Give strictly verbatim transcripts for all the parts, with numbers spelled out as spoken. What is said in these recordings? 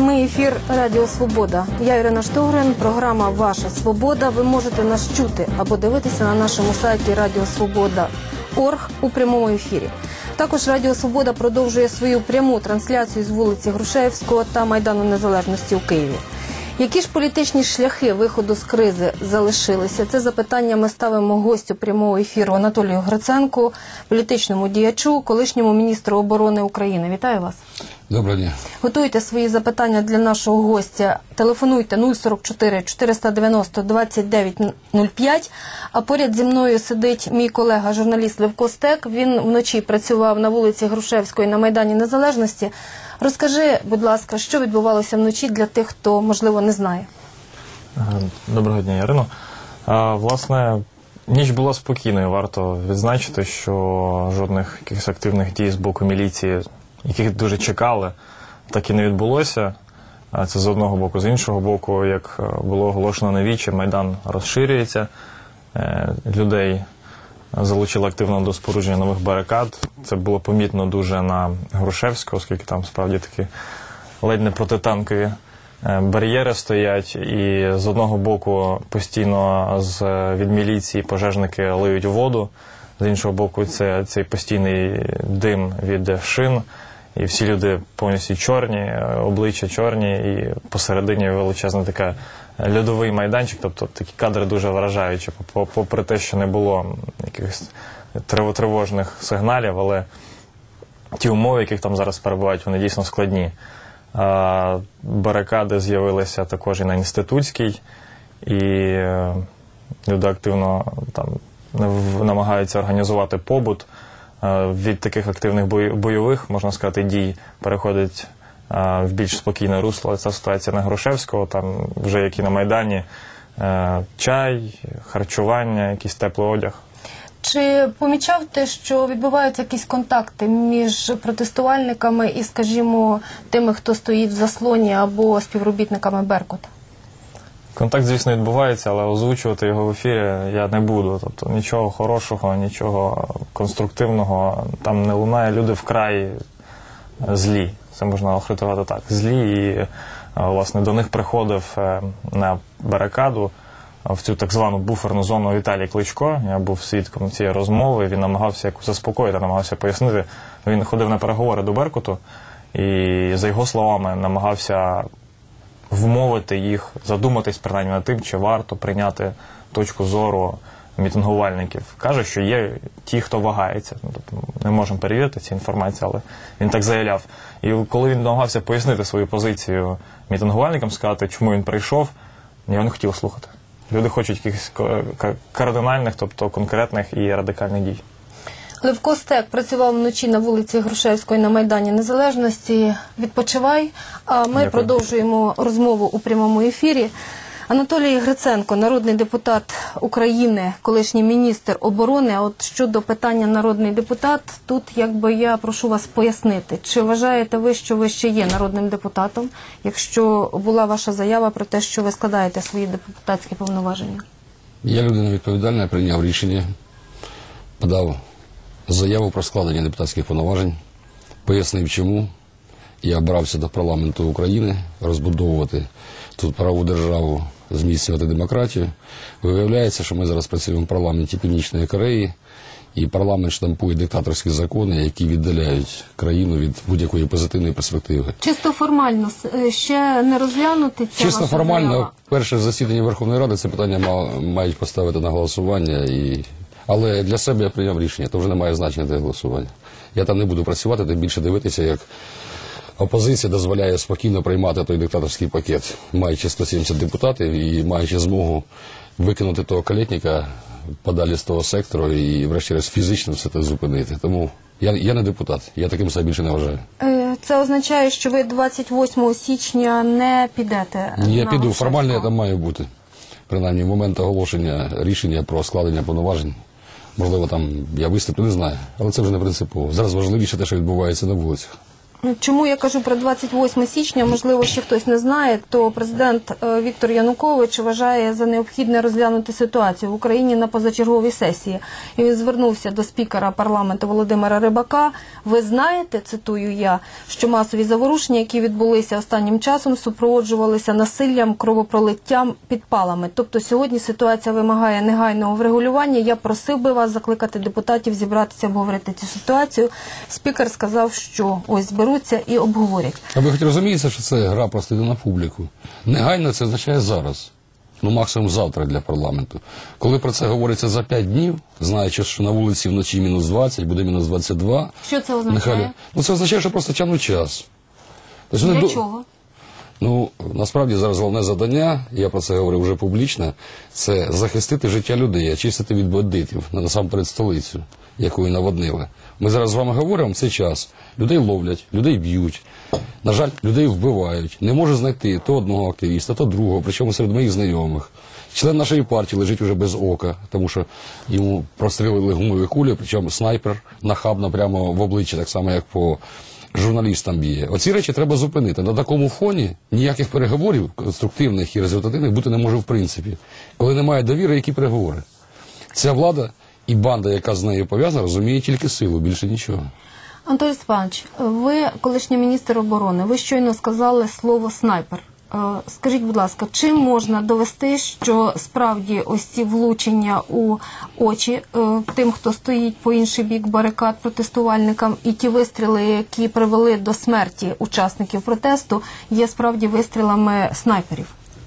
Прямий ефір Радіо Свобода. Я Ірина Штогрин, програма «Ваша Свобода». Ви можете нас чути або дивитися на нашому сайті радіо свобода крапка орг у прямому ефірі. Також Радіо Свобода продовжує свою пряму трансляцію з вулиці Грушевського та Майдану Незалежності у Києві. Які ж політичні шляхи виходу з кризи залишилися? Це запитання ми ставимо гостю прямого ефіру Анатолію Гриценку, політичному діячу, колишньому міністру оборони України. Вітаю вас. Доброго дня. Готуйте свої запитання для нашого гостя. Телефонуйте нуль сорок чотири чотириста дев'яносто двадцять дев'ять нуль п'ять. А поряд зі мною сидить мій колега, журналіст Левко Стек. Він вночі працював на вулиці Грушевської на Майдані Незалежності. Розкажи, будь ласка, що відбувалося вночі для тих, хто, можливо, не знає. Доброго дня, Ірино. Власне, ніч була спокійною. Варто відзначити, що жодних якихось активних дій з боку міліції, яких дуже чекали, так і не відбулося. Це з одного боку. З іншого боку, як було оголошено на вічі, Майдан розширюється, людей залучили активно до спорудження нових барикад. Це було помітно дуже на Грушевського, оскільки там справді такі ледь не протитанкові бар'єри стоять. І з одного боку постійно з, від міліції пожежники лиють воду, з іншого боку це цей постійний дим від шин. І всі люди повністю чорні, обличчя чорні, і посередині величезна така льодовий майданчик, тобто такі кадри дуже вражаючі, попри те, що не було якихось тривожних сигналів, але ті умови, в яких там зараз перебувають, вони дійсно складні. Барикади з'явилися також і на Інститутській, і люди активно там намагаються організувати побут. Від таких активних бойових, можна сказати, дій переходить в більш спокійне русло. Ця ситуація на Грушевського, там вже як і на Майдані, чай, харчування, якийсь теплий одяг. Чи помічав ти, що відбуваються якісь контакти між протестувальниками і, скажімо, тими, хто стоїть в заслоні, або співробітниками Беркута? Контакт, звісно, відбувається, але озвучувати його в ефірі я не буду. Тобто нічого хорошого, нічого конструктивного там не лунає. Люди вкрай злі. Це можна охарактеризувати так. Злі. І, власне, до них приходив на барикаду в цю так звану буферну зону Віталій Кличко. Я був свідком цієї розмови. Він намагався якось заспокоїти, намагався пояснити. Він ходив на переговори до Беркуту і, за його словами, намагався вмовити їх задуматись принаймні над тим, чи варто прийняти точку зору мітингувальників. Каже, що є ті, хто вагається. Тобто, не можемо перевірити ці інформації, але він так заявляв. І коли він намагався пояснити свою позицію мітингувальникам, сказати, чому він прийшов, його не хотів слухати. Люди хочуть якихось кардинальних, тобто конкретних і радикальних дій. Левко Стек працював вночі на вулиці Грушевської на Майдані Незалежності. Відпочивай, а ми Дякую. Продовжуємо розмову у прямому ефірі. Анатолій Гриценко, народний депутат України, колишній міністр оборони. А от щодо питання народний депутат, тут якби я прошу вас пояснити, чи вважаєте ви, що ви ще є народним депутатом, якщо була ваша заява про те, що ви складаєте свої депутатські повноваження? Я людина відповідальна, прийняв рішення, подав заяву про складення депутатських повноважень, пояснив, чому я брався до парламенту України розбудовувати тут правову державу, зміцнювати демократію. Виявляється, що ми зараз працюємо в парламенті Північної Кореї, і парламент штампує диктаторські закони, які віддаляють країну від будь-якої позитивної перспективи. Чисто формально ще не розглянути ця Чисто ваша формально, заява? перше засідання Верховної Ради це питання мають поставити на голосування. І... Але для себе я прийняв рішення, то вже не має значення для голосування. Я там не буду працювати, тим більше дивитися, як опозиція дозволяє спокійно приймати той диктаторський пакет, маючи сто сімдесят депутатів і маючи змогу викинути того калєтника подалі з того сектору і, врешті-решт, фізично все це зупинити. Тому я, я не депутат, я таким себе більше не вважаю. Це означає, що ви двадцять восьмого січня не підете? Ні, я на піду, Грушевського? формально я там маю бути. Принаймні, в момент оголошення рішення про складення повноважень. Можливо, там я виступлю, не знаю. Але це вже не принципово. Зараз важливіше те, що відбувається на вулицях. Чому я кажу про двадцять восьме січня, можливо, ще хтось не знає, то президент е, Віктор Янукович вважає за необхідне розглянути ситуацію в Україні на позачерговій сесії. І він звернувся до спікера парламенту Володимира Рибака. Ви знаєте, цитую я, що масові заворушення, які відбулися останнім часом, супроводжувалися насиллям, кровопролиттям, підпалами. Тобто сьогодні ситуація вимагає негайного врегулювання. Я просив би вас закликати депутатів зібратися, обговорити цю ситуацію. Спікер сказав, що ось зберуть і обговорять. А ви хоч розумієте, що це гра просто йде на публіку? Негайно це означає зараз. Ну, максимум завтра для парламенту. Коли про це говориться за п'ять днів, знаючи, що на вулиці вночі мінус двадцять, буде мінус двадцять два. Що це означає? Нехай... Ну, це означає, що просто тягнуть час. Тобто, Для вони... чого? Ну, насправді зараз головне завдання, я про це говорив вже публічно, це захистити життя людей, очистити від бандитів, насамперед столицю, якою наводнили. Ми зараз з вами говоримо в цей час. Людей ловлять, людей б'ють, на жаль, людей вбивають. Не можу знайти то одного активіста, то другого, причому серед моїх знайомих. Член нашої партії лежить уже без ока, тому що йому прострілили гумові кулі, причому снайпер нахабно прямо в обличчя, так само, як по журналістам б'є. Оці речі треба зупинити. На такому фоні ніяких переговорів конструктивних і результативних бути не може в принципі. Коли немає довіри, які переговори? Ця влада і банда, яка з нею пов'язана, розуміє тільки силу, більше нічого. Анатолій Степанович, ви колишній міністр оборони, ви щойно сказали слово «снайпер». Е, Скажіть, будь ласка, чим можна довести, що справді ось ці влучення у очі е, тим, хто стоїть по інший бік барикад протестувальникам, і ті вистріли, які привели до смерті учасників протесту, є справді вистрілами снайперів?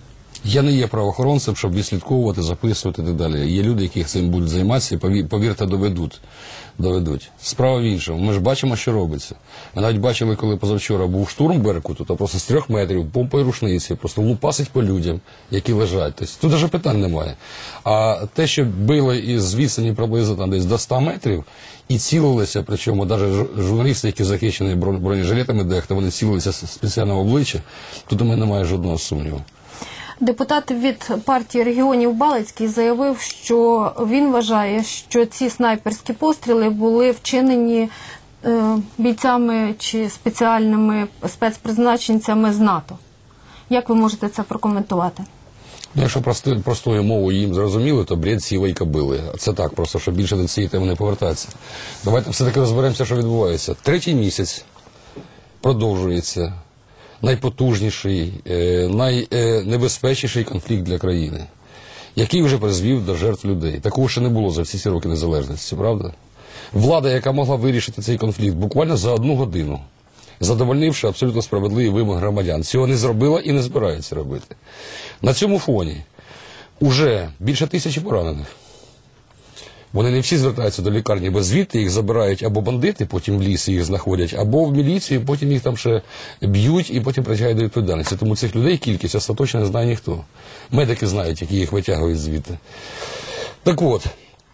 Я не є правоохоронцем, щоб відслідковувати, записувати і так далі. Є люди, які цим будуть займатися, і, пові- повірте, доведуть. доведуть. Справа в іншому. Ми ж бачимо, що робиться. Ми навіть бачили, коли позавчора був штурм Беркуту, то просто з трьох метрів помпою рушниці, просто лупасить по людям, які лежать. Тобто, тут навіть питань немає. А те, що били із відстані приблизно там, десь до ста метрів, і цілилися, причому навіть журналісти, які захищені бронежилетами дехто, вони цілилися спеціально в обличчя, тут у мене немає жодного сумніву. Депутат від партії регіонів Балицький заявив, що він вважає, що ці снайперські постріли були вчинені е, бійцями чи спеціальними спецпризначенцями з НАТО. Як ви можете це прокоментувати? Ну, якщо прости, простою мовою їм зрозуміли, то бред сівої кобили. Це так, просто, щоб більше до цієї теми не повертатися. Давайте все-таки розберемося, що відбувається. Третій місяць продовжується найпотужніший, найнебезпечніший конфлікт для країни, який вже призвів до жертв людей. Такого ще не було за всі ці роки незалежності, правда? Влада, яка могла вирішити цей конфлікт буквально за одну годину, задовольнивши абсолютно справедливі вимоги громадян, цього не зробила і не збирається робити. На цьому фоні уже більше тисячі поранених. Вони не всі звертаються до лікарні, бо звідти їх забирають або бандити, потім в лісі їх знаходять, або в міліцію, потім їх там ще б'ють і потім притягають до відповідальності. Тому цих людей кількість остаточно не знає ніхто. Медики знають, які їх витягують звідти. Так от,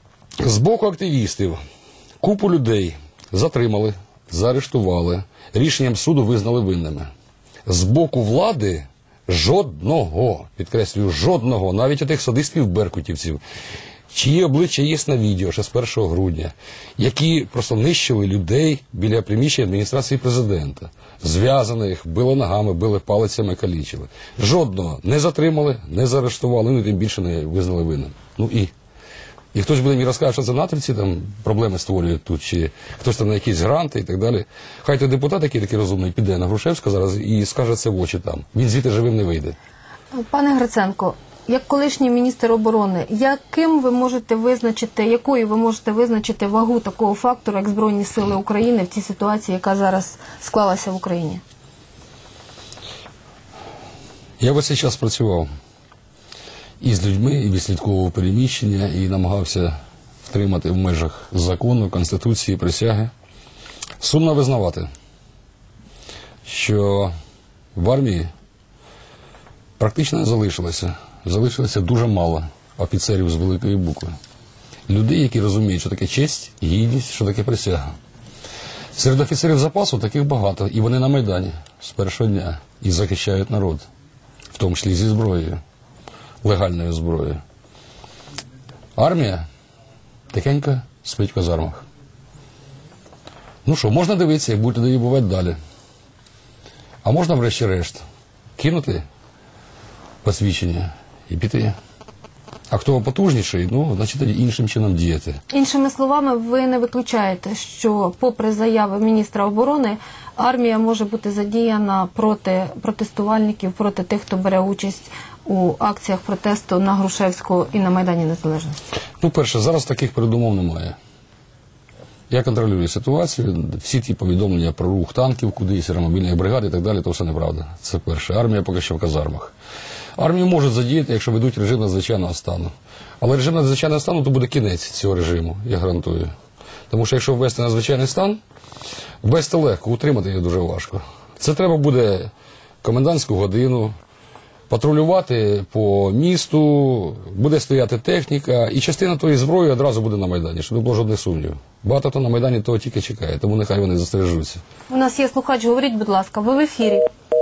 з боку активістів купу людей затримали, заарештували, рішенням суду визнали винними. З боку влади жодного, підкреслюю, жодного, навіть отих садистів-беркутівців, чиї обличчя є на відео ще з першого грудня, які просто нищили людей біля приміщення адміністрації президента. Зв'язаних, били ногами, били палицями, калічили. Жодного не затримали, не заарештували, ну і тим більше не визнали винним. Ну і? І хтось буде мені розкаже, що це натовці там проблеми створюють тут, чи хтось там на якісь гранти і так далі. Хай той депутат, який такий розумний, піде на Грушевська зараз і скаже це в очі там. Він звідти живим не вийде. Пане Гриценко, як колишній міністр оборони, яким ви можете визначити, якою ви можете визначити вагу такого фактору, як Збройні Сили України в цій ситуації, яка зараз склалася в Україні? Я весь цей час працював і з людьми, і відслідковував переміщення, і намагався втримати в межах закону, Конституції, присяги. Сумно визнавати, що в армії практично не залишилося. Залишилося дуже мало офіцерів з великої букви. Людей, які розуміють, що таке честь, гідність, що таке присяга. Серед офіцерів запасу таких багато, і вони на Майдані з першого дня і захищають народ, в тому числі зі зброєю, легальною зброєю. Армія тихенько спить в казармах. Ну що, можна дивитися, як будуть її бувати далі. А можна, врешті-решт, кинути посвідчення і піти. А хто потужніший, ну, значить, тоді іншим чином діяти. Іншими словами, ви не виключаєте, що попри заяви міністра оборони, армія може бути задіяна проти протестувальників, проти тих, хто бере участь у акціях протесту на Грушевського і на Майдані Незалежності? Ну, перше, зараз таких передумов немає. Я контролюю ситуацію, всі ті повідомлення про рух танків кудись, аеромобільних бригад і так далі, то все неправда. Це перше. Армія поки що в казармах. Армію можуть задіяти, якщо ведуть режим надзвичайного стану. Але режим надзвичайного стану, то буде кінець цього режиму, я гарантую. Тому що якщо ввести надзвичайний стан, ввести легко, утримати його дуже важко. Це треба буде комендантську годину, патрулювати по місту, буде стояти техніка, і частина тої зброї одразу буде на Майдані, щоб не було жодних сумнівів. Багато хто на Майдані того тільки чекає, тому нехай вони застережуться. У нас є слухач, говоріть, будь ласка, ви в ефірі.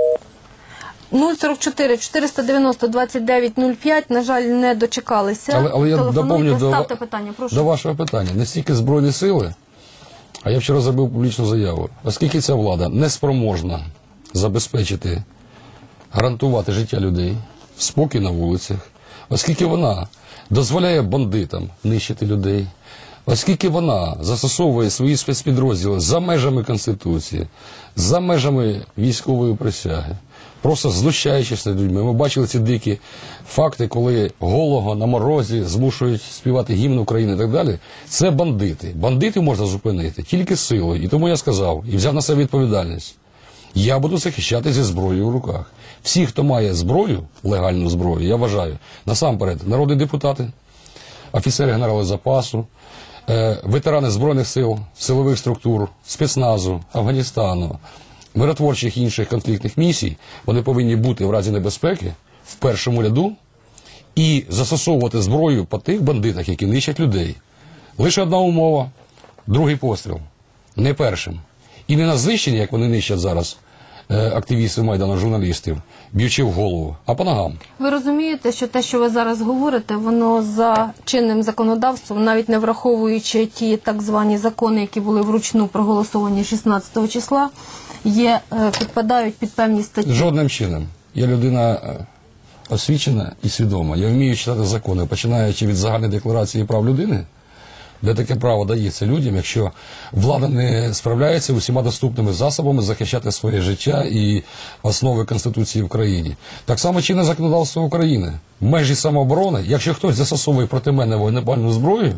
нуль сорок чотири чотириста дев'яносто двадцять дев'ять нуль п'ять, на жаль, не дочекалися. Але, але я Телефонуйте, доповню до, ставте питання, прошу. до вашого питання. Не стільки Збройні сили, а я вчора зробив публічну заяву. Оскільки ця влада не спроможна забезпечити, гарантувати життя людей, спокій на вулицях, оскільки вона дозволяє бандитам нищити людей, оскільки вона застосовує свої спецпідрозділи за межами Конституції, за межами військової присяги, просто знущаючись над людьми. Ми бачили ці дикі факти, коли голого на морозі змушують співати гімн України і так далі. Це бандити. Бандитів можна зупинити тільки силою. І тому я сказав, і взяв на себе відповідальність. Я буду захищати зі зброєю в руках. Всі, хто має зброю, легальну зброю, я вважаю, насамперед, народні депутати, офіцери генерали запасу, е, ветерани Збройних сил, силових структур, спецназу, Афганістану, миротворчих інших конфліктних місій, вони повинні бути в разі небезпеки в першому ряду і застосовувати зброю по тих бандитах, які нищать людей. Лише одна умова – другий постріл. Не першим. І не на знищення, як вони нищать зараз е, активістів Майдану, журналістів, б'ючи в голову, а по ногам. Ви розумієте, що те, що ви зараз говорите, воно за чинним законодавством, навіть не враховуючи ті так звані закони, які були вручну проголосовані шістнадцятого числа, є, е, підпадають під певні статті. Жодним чином. Я людина е, освічена і свідома. Я вмію читати закони, починаючи від загальної декларації прав людини, де таке право дається людям, якщо влада не справляється усіма доступними засобами захищати своє життя і основи Конституції в країні. Так само чинне законодавство України. В межі самооборони, якщо хтось застосовує проти мене вогнепальну зброю,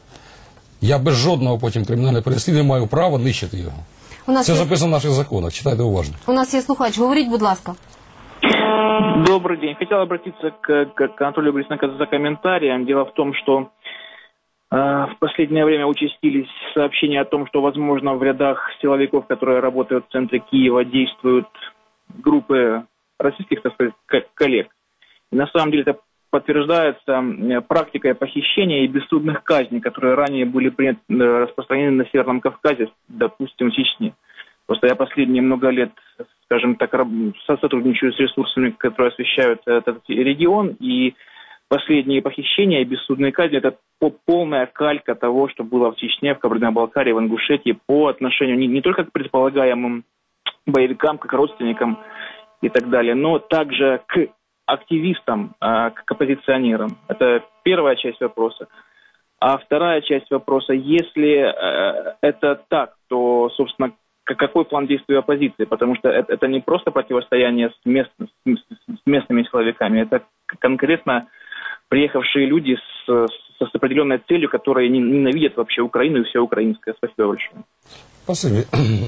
я без жодного потім кримінального переслідування маю право нищити його. У нас Це є, записано в наших законах, читайте уважно. у нас є слухач, говоріть, будь ласка. Добрый день. Хотел обратиться к, к, к Анатолию Борисовичу за комментарием. Дело в том, что э, в последнее время участились сообщения о том, что, возможно, в рядах силовиков, которые работают в центре Киева, действуют группы российских, так сказать, коллег. И на самом деле это подтверждается практикой похищения и бессудных казней, которые ранее были принят, распространены на Северном Кавказе, допустим, в Чечне. Просто я последние много лет, скажем так, сотрудничаю с ресурсами, которые освещают этот регион, и последние похищения и бессудные казни – это полная калька того, что было в Чечне, в Кабардино-Балкарии, в Ингушетии по отношению не, не только к предполагаемым боевикам, как родственникам и так далее, но также к активистам, к оппозиционерам. Это первая часть вопроса. А вторая часть вопроса, если это так, то, собственно, какой план действий оппозиции? Потому что это, это не просто противостояние с, мест, с местными силовиками, это конкретно приехавшие люди с, с, с определенной целью, которые ненавидят вообще Украину и все украинское. Спасибо большое. Спасибі.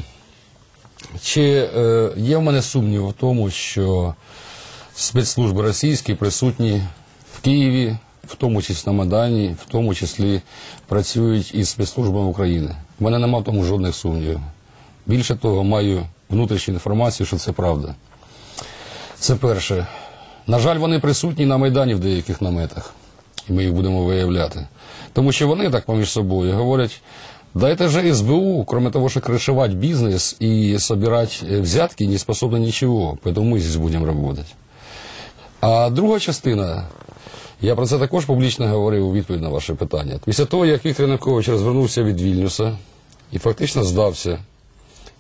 Чи е, є в мене сумнів в тому, що спецслужби російські присутні в Києві, в тому числі на Майдані, в тому числі працюють із спецслужбами України? У мене немає в тому жодних сумнівів. Більше того, маю внутрішню інформацію, що це правда. Це перше. На жаль, вони присутні на Майдані в деяких наметах, і ми їх будемо виявляти. Тому що вони так поміж собою говорять, дайте же СБУ, кроме того, что крышевать бизнес и собирать взятки, не способны ничего, поэтому мы здесь будем работать. А друга частина, я про це також публічно говорив у відповідь на ваше питання. Після того, як Віктор Янукович розвернувся від Вільнюса і фактично здався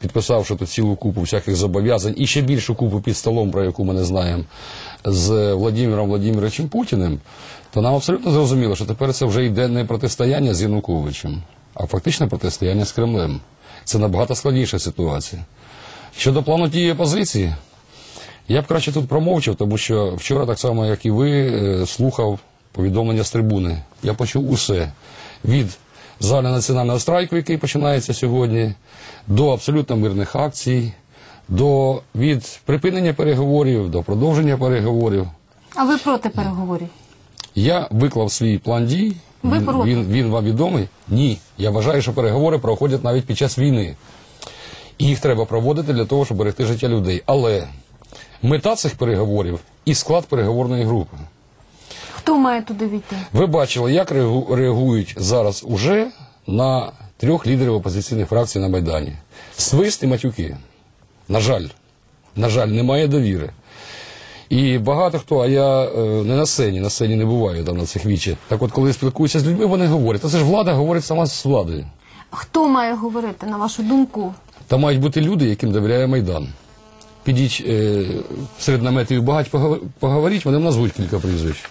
підписавши тут цілу купу всяких зобов'язань і ще більшу купу під столом, про яку ми не знаємо, з Владимиром Владимировичем Путіним, то нам абсолютно зрозуміло, що тепер це вже йде не протистояння з Януковичем, а фактично протистояння з Кремлем. Це набагато складніша ситуація. Щодо плану тієї опозиції, я б краще тут промовчав, тому що вчора, так само, як і ви, слухав повідомлення з трибуни. Я почув усе. Від загальнонаціонального страйку, який починається сьогодні, до абсолютно мирних акцій, до від припинення переговорів, до продовження переговорів. А ви проти переговорів? Я виклав свій план дій. Ви Він, проти? він, він вам відомий? Ні. Я вважаю, що переговори проходять навіть під час війни. І їх треба проводити для того, щоб берегти життя людей. Але мета цих переговорів і склад переговорної групи. Хто має туди війти? Ви бачили, як реагу- реагують зараз уже на трьох лідерів опозиційних фракцій на Майдані. Свист і матюки. На жаль. На жаль, немає довіри. І багато хто, а я е, не на сцені, на сцені не буваю там на цих вічах. Так от, коли спілкуюся з людьми, вони говорять, та це ж влада говорить сама з владою. Хто має говорити, на вашу думку? Та мають бути люди, яким довіряє Майдан. Підіть е, серед наметів багать поговоріть, вони назвуть кілька прізвищ.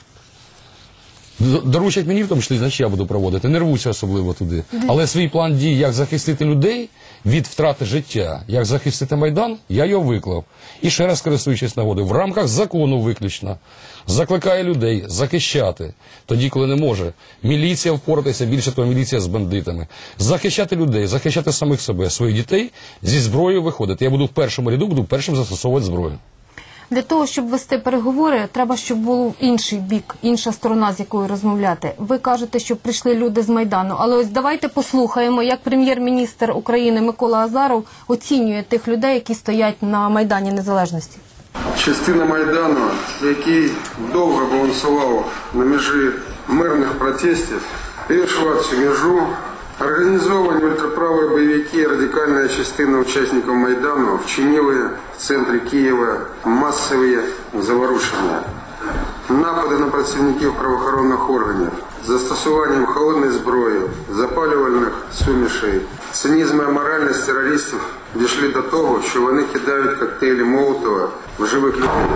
Д- Доручать мені, в тому числі, значить я буду проводити, не рвуся особливо туди. Але свій план дій, як захистити людей від втрати життя, як захистити Майдан, я його виклав. І ще раз, користуючись нагодою, в рамках закону виключно, закликає людей захищати, тоді, коли не може міліція впоратися, більше того, міліція з бандитами, захищати людей, захищати самих себе, своїх дітей, зі зброєю виходити. Я буду в першому ряду, буду першим застосовувати зброю. Для того, щоб вести переговори, треба, щоб був інший бік, інша сторона, з якою розмовляти. Ви кажете, що прийшли люди з Майдану. Але ось давайте послухаємо, як прем'єр-міністр України Микола Азаров оцінює тих людей, які стоять на Майдані Незалежності. Частина Майдану, який довго балансував на межі мирних протестів, перейшла цю межу. Організовані ультраправі бойовики і радикальна частина учасників Майдану вчинили в центрі Києва масові заворушення, напади на працівників правоохоронних органів, застосуванням холодної зброї, запалювальних сумішей. Цинізм і аморальність терористів дійшли до того, що вони кидають коктейлі Молотова в живих людей.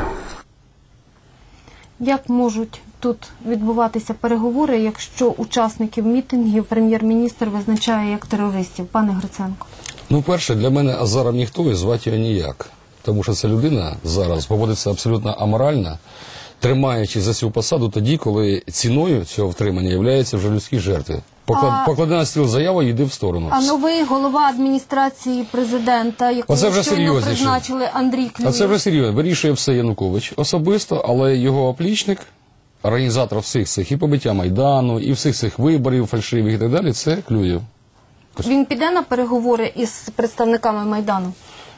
Як можуть тут відбуватися переговори, якщо учасників мітингів прем'єр-міністр визначає як терористів? Пане Гриценко. Ну, перше, для мене Азаров ніхто і звати його ніяк. Тому що ця людина зараз поводиться абсолютно аморально, тримаючи за цю посаду тоді, коли ціною цього втримання являються вже людські жертви. Поклад, А- Поклади на стіл заяву і йди в сторону. А новий голова адміністрації президента, якого Оце вже щойно серйозніше. призначили, Андрій А Клюєв. це вже серйозно. Вирішує все Янукович особисто, але його оплічник, організатор всіх цих і побиття Майдану, і всіх цих виборів фальшивих і так далі, це Клюєв. Він піде на переговори із представниками Майдану?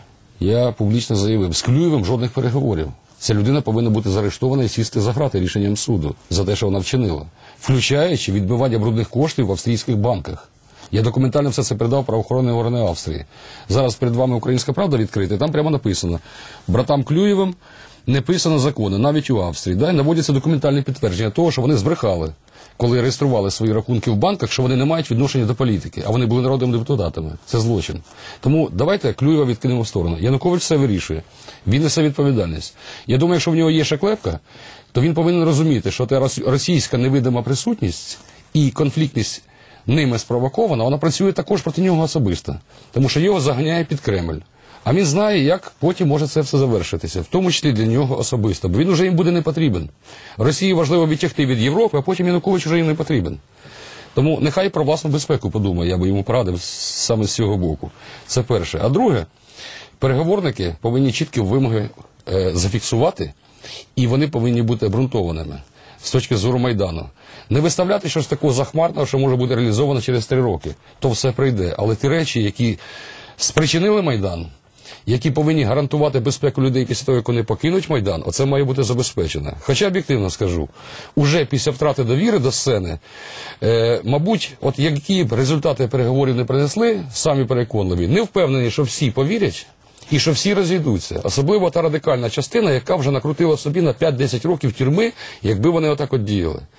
Я публічно заявив, з Клюєвим жодних переговорів. Ця людина повинна бути заарештована і сісти за грати рішенням суду за те, що вона вчинила, включаючи відбивання брудних коштів в австрійських банках. Я документально все це передав правоохоронні органи Австрії. Зараз перед вами «Українська правда» відкрита, там прямо написано, братам Клюєвим не писано закони, навіть у Австрії. Да? І наводяться документальне підтвердження того, що вони збрехали, коли реєстрували свої рахунки в банках, що вони не мають відношення до політики, а вони були народними депутатами. Це злочин. Тому давайте Клюєва відкинемо в сторону. Янукович все вирішує. Він несе відповідальність. Я думаю, якщо в нього є ще клепка, то він повинен розуміти, що та російська невидима присутність і конфліктність ними спровокована, вона працює також проти нього особисто. Тому що його заганяє під Кремль. А він знає, як потім може це все завершитися, в тому числі для нього особисто, бо він уже їм буде не потрібен. Росії важливо відтягти від Європи, а потім Янукович вже їм не потрібен. Тому нехай про власну безпеку подумає, я би йому порадив саме з цього боку. Це перше. А друге, переговорники повинні чіткі вимоги е, зафіксувати, і вони повинні бути обґрунтованими з точки зору Майдану. Не виставляти щось такого захмарного, що може бути реалізовано через три роки. То все прийде. Але ті речі, які спричинили Майдан, які повинні гарантувати безпеку людей після того, як вони покинуть Майдан, оце має бути забезпечено. Хоча, об'єктивно скажу, уже після втрати довіри до сцени, е, мабуть, от які б результати переговорів не принесли, самі переконливі, не впевнені, що всі повірять і що всі розійдуться. Особливо та радикальна частина, яка вже накрутила собі на п'ять-десять років тюрми, якби вони отак от діяли.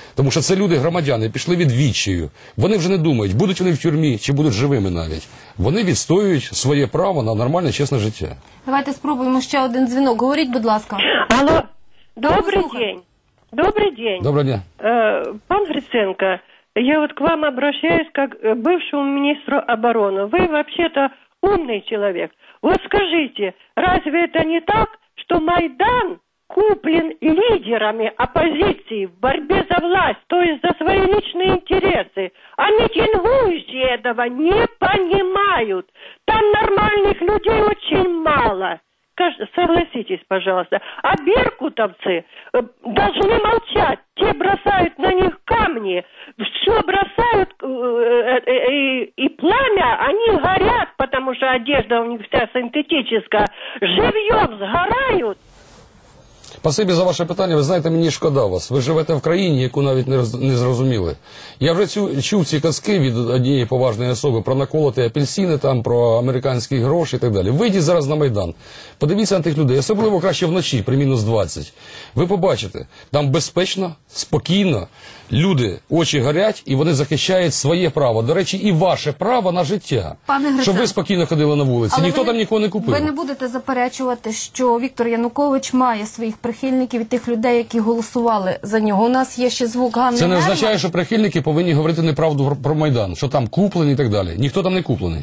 Тому що це люди, громадяни, пішли від відчаю. Вони вже не думають, будуть вони в тюрмі чи будуть живими навіть. Вони відстоюють своє право на нормальне, чесне життя. Давайте спробуємо ще один дзвінок. Говоріть, будь ласка. Алло, добрый Слухаю. день. Добрый день. Доброго дня. Э, Пан Гриценко, я вот к вам обращаюсь как к бывшему министру обороны. Вы вообще-то умный человек. Вот скажите, разве это не так, что Майдан куплен лидерами оппозиции в борьбе за власть, то есть за свои личные интересы? А митингующие этого не понимают. Там нормальных людей очень мало. Скаж- Согласитесь, пожалуйста. А беркутовцы э, должны молчать. Те бросают на них камни, все бросают, э, э, э, и пламя, они горят, потому что одежда у них вся синтетическая. Живьем сгорают. Спасибі за ваше питання. Ви знаєте, мені шкода вас. Ви живете в країні, яку навіть не, роз... не зрозуміли. Я вже цю, чув ці казки від однієї поважної особи про наколоти апельсини, там, про американські гроші і так далі. Вийдіть зараз на Майдан. Подивіться на тих людей, особливо краще вночі, при мінус двадцять. Ви побачите, там безпечно, спокійно, люди, очі горять, і вони захищають своє право. До речі, і ваше право на життя. Пане Гриценко, щоб ви спокійно ходили на вулиці. Але Ніхто ви там не- нікого не купив. Ви не будете заперечувати, що Віктор Янукович має своїх прихильників і тих людей, які голосували за нього. У нас є ще звук Ганни Це не Герман. означає, що прихильники повинні говорити неправду про- про Майдан, що там куплений і так далі. Ніхто там не куплений.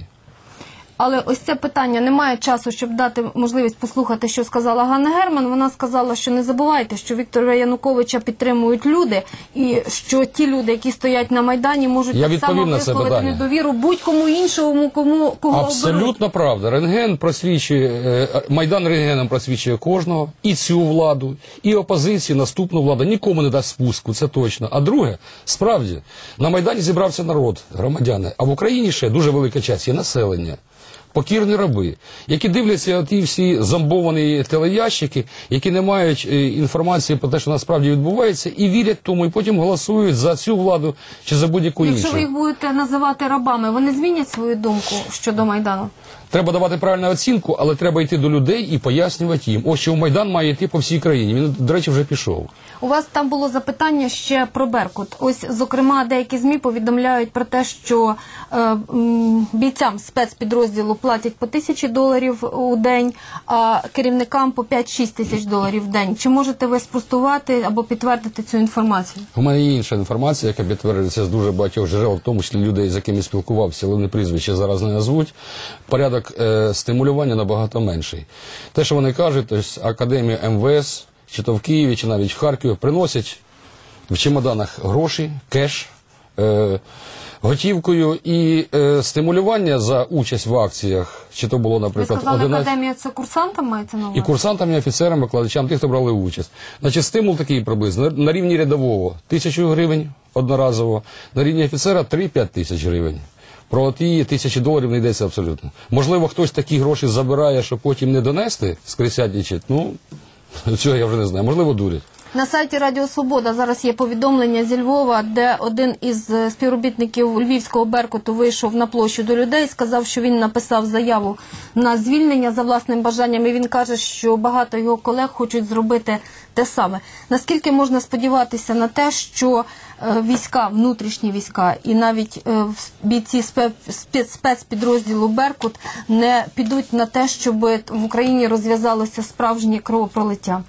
Але ось це питання, немає часу, щоб дати можливість послухати, що сказала Ганна Герман. Вона сказала, що не забувайте, що Віктора Януковича підтримують люди, і що ті люди, які стоять на Майдані, можуть Я так відповім само на це висловити питання. недовіру будь-кому іншому, кому кого оберуть. Абсолютно правда. Рентген просвічує, е, Майдан рентгеном просвічує кожного, і цю владу, і опозицію, наступну владу. Нікому не дасть спуску, це точно. А друге, справді, на Майдані зібрався народ, громадяни, а в Україні ще дуже велика частина є населення. Покірні раби, які дивляться ті всі зомбовані телеящики, які не мають е, інформації про те, що насправді відбувається, і вірять тому, і потім голосують за цю владу чи за будь-яку іншу. Якщо ви їх будете називати рабами, вони змінять свою думку щодо Майдану? Треба давати правильну оцінку, але треба йти до людей і пояснювати їм. Ось що Майдан має йти по всій країні. Він, до речі, вже пішов. У вас там було запитання ще про Беркут. Ось, зокрема, деякі ЗМІ повідомляють про те, що е, м, бійцям спецпідрозділу платять по тисячі доларів у день, а керівникам по п'ять-шість тисяч доларів в день. Чи можете ви спростувати або підтвердити цю інформацію? У мене є інша інформація, яка підтверджується з дуже багатьох джерел, в тому числі людей, з якими спілкувався, але вони прізвища зараз не назвуть. Порядок е, стимулювання набагато менший. Те, що вони кажуть, тобто Академія ем ве ес, чи то в Києві, чи навіть в Харкові, приносять в чемоданах гроші, кеш, е, готівкою, і е, стимулювання за участь в акціях, чи то було, Ви наприклад, сказали, одинадцять... академія це курсантам мається на увазі? І курсантам, і офіцерам, викладачам, тих, хто брали участь. Значить, стимул такий приблизно. На рівні рядового тисячу гривень одноразово, на рівні офіцера три-п'ять тисяч гривень. Про ті тисячі доларів не йдеться абсолютно. Можливо, хтось такі гроші забирає, щоб потім не донести з Крисятничі. Ну, цього я вже не знаю. Можливо, дурять. На сайті Радіо Свобода зараз є повідомлення зі Львова, де один із е, співробітників Львівського Беркуту вийшов на площу до людей, сказав, що він написав заяву на звільнення за власним бажанням, і він каже, що багато його колег хочуть зробити те саме. Наскільки можна сподіватися на те, що е, війська, внутрішні війська і навіть е, бійці спе- спец- спецпідрозділу Беркут не підуть на те, щоб в Україні розв'язалося справжнє кровопролиття?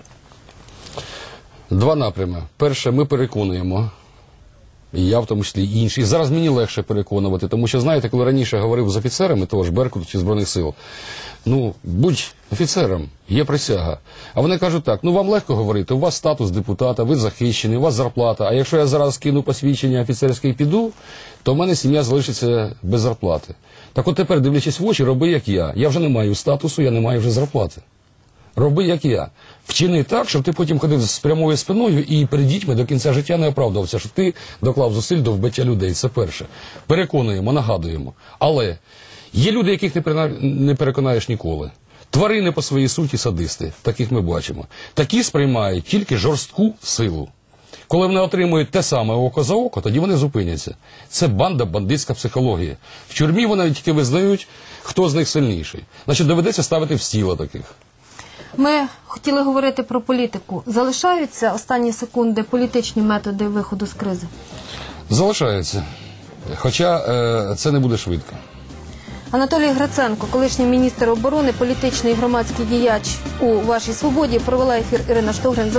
Два напрями. Перше, ми переконуємо, і я в тому числі і інші. І зараз мені легше переконувати, тому що, знаєте, коли раніше говорив з офіцерами того ж Беркуту чи Збройних сил, ну, будь офіцером, є присяга. А вони кажуть так, ну вам легко говорити, у вас статус депутата, ви захищений, у вас зарплата, а якщо я зараз кину посвідчення офіцерське і піду, то в мене сім'я залишиться без зарплати. Так от тепер, дивлячись в очі, роби як я. Я вже не маю статусу, я не маю вже зарплати. Роби, як я. Вчини так, щоб ти потім ходив з прямою спиною і перед дітьми до кінця життя не оправдувався, що ти доклав зусиль до вбиття людей. Це перше. Переконуємо, нагадуємо. Але є люди, яких не перекона- не переконаєш ніколи. Тварини по своїй суті садисти, таких ми бачимо. Такі сприймають тільки жорстку силу. Коли вони отримують те саме око за око, тоді вони зупиняться. Це банда, бандитська психологія. В тюрмі вони тільки визнають, хто з них сильніший. Значить, доведеться ставити в стіла таких. Ми хотіли говорити про політику. Залишаються останні секунди політичні методи виходу з кризи? Залишається. Хоча е, це не буде швидко. Анатолій Гриценко, колишній міністр оборони, політичний і громадський діяч у «Вашій свободі», провела ефір Ірина Штогрин.